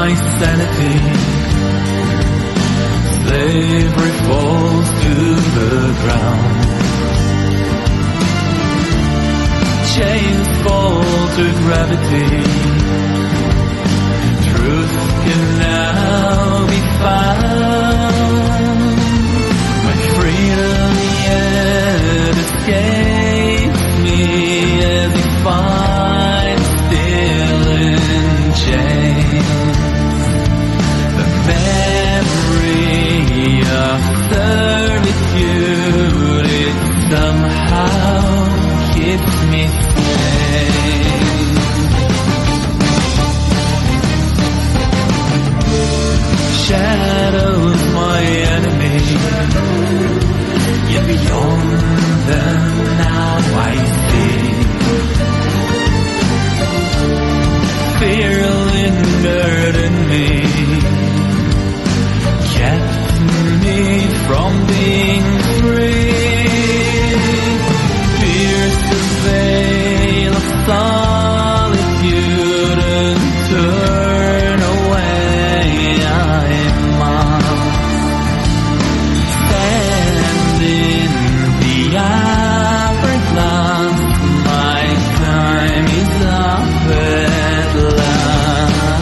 my sanity. Slavery falls to the ground. Chains fall to gravity. Truth can now be found. My freedom yet escapes me as if I'm still in chains. The memory of servitude, it somehow keeps me sane. Shadows my enemy, yet beyond them now I see. Fear lingered in me, kept me from being free. Pierced the veil of solitude and turn away I must. Stand in the hourglass, my time is up at last.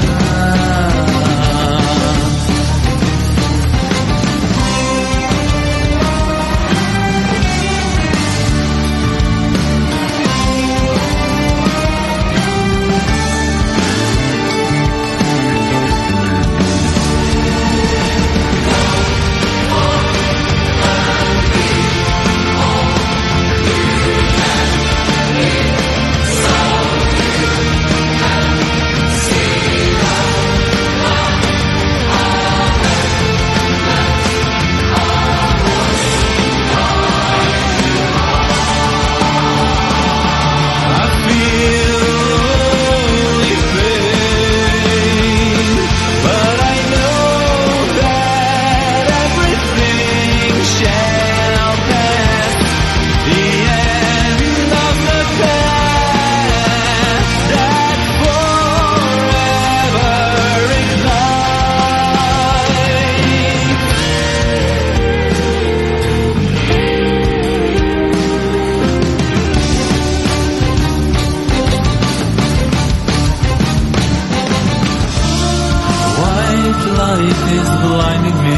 Light is blinding me,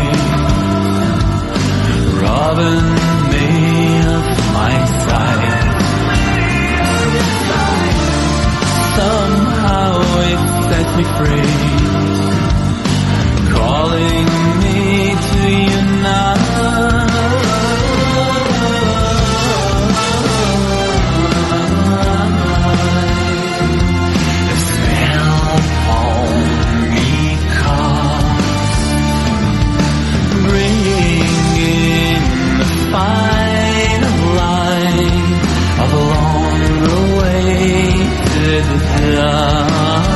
robbing me of my sight. Somehow it set me free, calling me to unite. The spell upon me bringing the final line of a long-awaited love.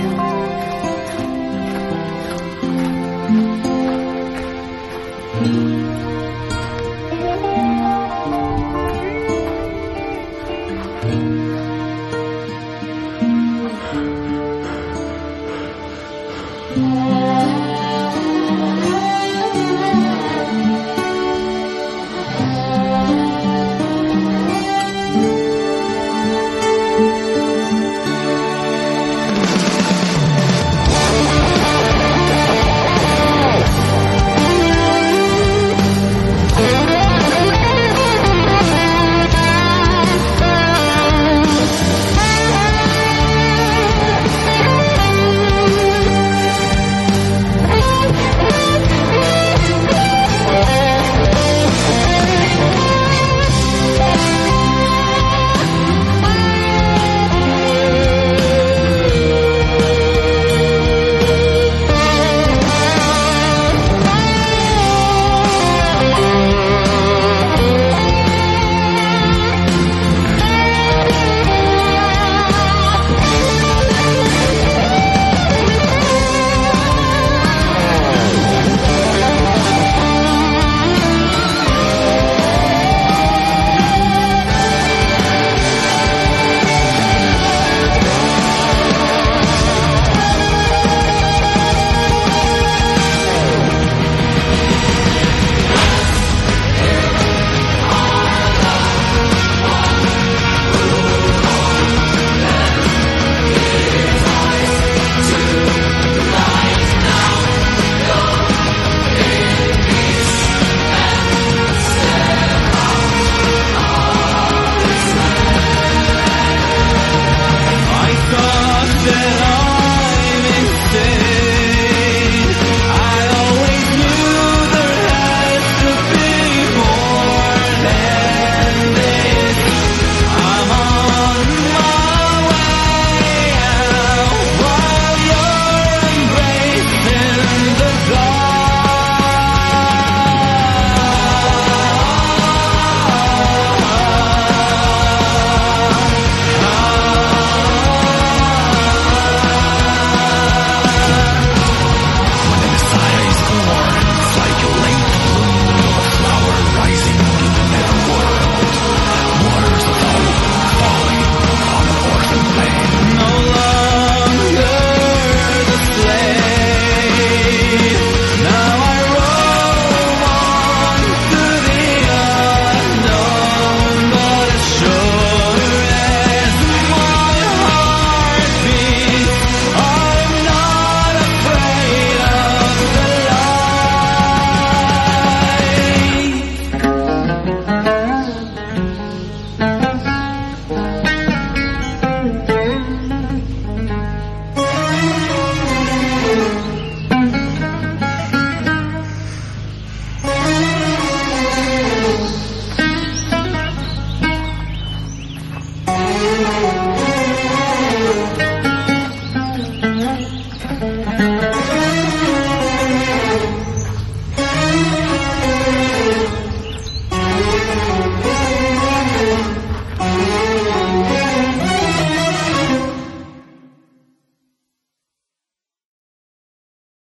Thank you.